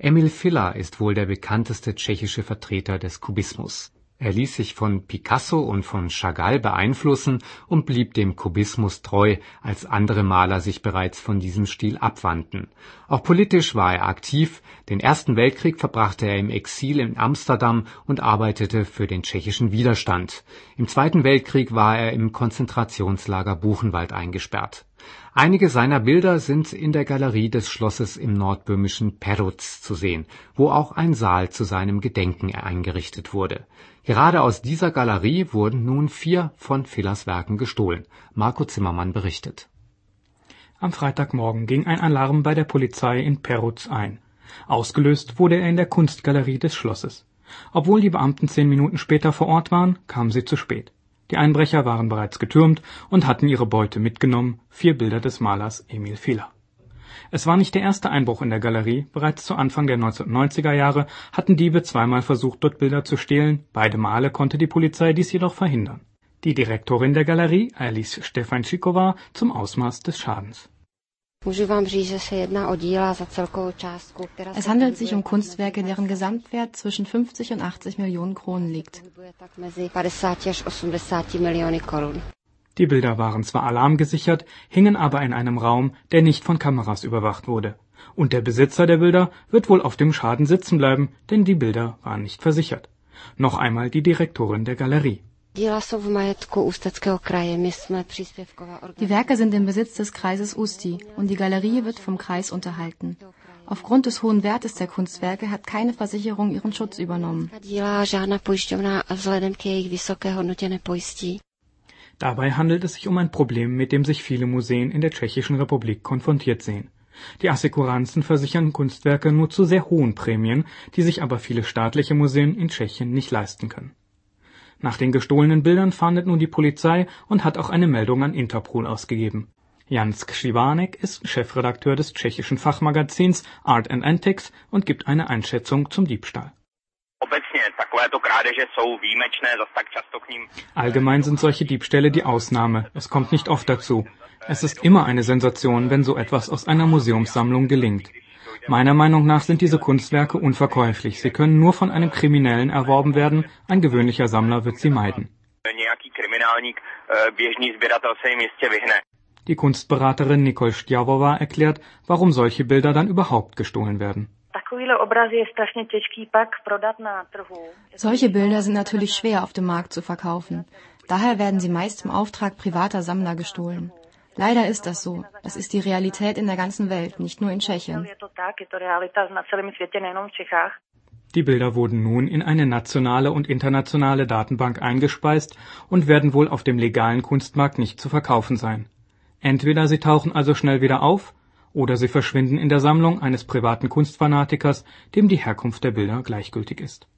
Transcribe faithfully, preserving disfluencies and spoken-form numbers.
Emil Fila ist wohl der bekannteste tschechische Vertreter des Kubismus. Er ließ sich von Picasso und von Chagall beeinflussen und blieb dem Kubismus treu, als andere Maler sich bereits von diesem Stil abwandten. Auch politisch war er aktiv. Den Ersten Weltkrieg verbrachte er im Exil in Amsterdam und arbeitete für den tschechischen Widerstand. Im Zweiten Weltkrieg war er im Konzentrationslager Buchenwald eingesperrt. Einige seiner Bilder sind in der Galerie des Schlosses im nordböhmischen Perutz zu sehen, wo auch ein Saal zu seinem Gedenken eingerichtet wurde. Gerade aus dieser Galerie wurden nun vier von Filas Werken gestohlen. Marco Zimmermann berichtet. Am Freitagmorgen ging ein Alarm bei der Polizei in Perutz ein. Ausgelöst wurde er in der Kunstgalerie des Schlosses. Obwohl die Beamten zehn Minuten später vor Ort waren, kamen sie zu spät. Die Einbrecher waren bereits getürmt und hatten ihre Beute mitgenommen, vier Bilder des Malers Emil Fila. Es war nicht der erste Einbruch in der Galerie, bereits zu Anfang der neunzehnhundertneunziger Jahre hatten Diebe zweimal versucht, dort Bilder zu stehlen, beide Male konnte die Polizei dies jedoch verhindern. Die Direktorin der Galerie, Alice Stefančíková, zum Ausmaß des Schadens. Es handelt sich um Kunstwerke, deren Gesamtwert zwischen fünfzig und achtzig Millionen Kronen liegt. Die Bilder waren zwar alarmgesichert, hingen aber in einem Raum, der nicht von Kameras überwacht wurde. Und der Besitzer der Bilder wird wohl auf dem Schaden sitzen bleiben, denn die Bilder waren nicht versichert. Noch einmal die Direktorin der Galerie. Die Werke sind im Besitz des Kreises Ústí und die Galerie wird vom Kreis unterhalten. Aufgrund des hohen Wertes der Kunstwerke hat keine Versicherung ihren Schutz übernommen. Dabei handelt es sich um ein Problem, mit dem sich viele Museen in der Tschechischen Republik konfrontiert sehen. Die Assekuranzen versichern Kunstwerke nur zu sehr hohen Prämien, die sich aber viele staatliche Museen in Tschechien nicht leisten können. Nach den gestohlenen Bildern fahndet nun die Polizei und hat auch eine Meldung an Interpol ausgegeben. Jan Skřivánek ist Chefredakteur des tschechischen Fachmagazins Art and Antiques und gibt eine Einschätzung zum Diebstahl. Allgemein sind solche Diebstähle die Ausnahme. Es kommt nicht oft dazu. Es ist immer eine Sensation, wenn so etwas aus einer Museumssammlung gelingt. Meiner Meinung nach sind diese Kunstwerke unverkäuflich. Sie können nur von einem Kriminellen erworben werden. Ein gewöhnlicher Sammler wird sie meiden. Die Kunstberaterin Nicole Štjavová erklärt, warum solche Bilder dann überhaupt gestohlen werden. Solche Bilder sind natürlich schwer auf dem Markt zu verkaufen. Daher werden sie meist im Auftrag privater Sammler gestohlen. Leider ist das so. Das ist die Realität in der ganzen Welt, nicht nur in Tschechien. Die Bilder wurden nun in eine nationale und internationale Datenbank eingespeist und werden wohl auf dem legalen Kunstmarkt nicht zu verkaufen sein. Entweder sie tauchen also schnell wieder auf, oder sie verschwinden in der Sammlung eines privaten Kunstfanatikers, dem die Herkunft der Bilder gleichgültig ist.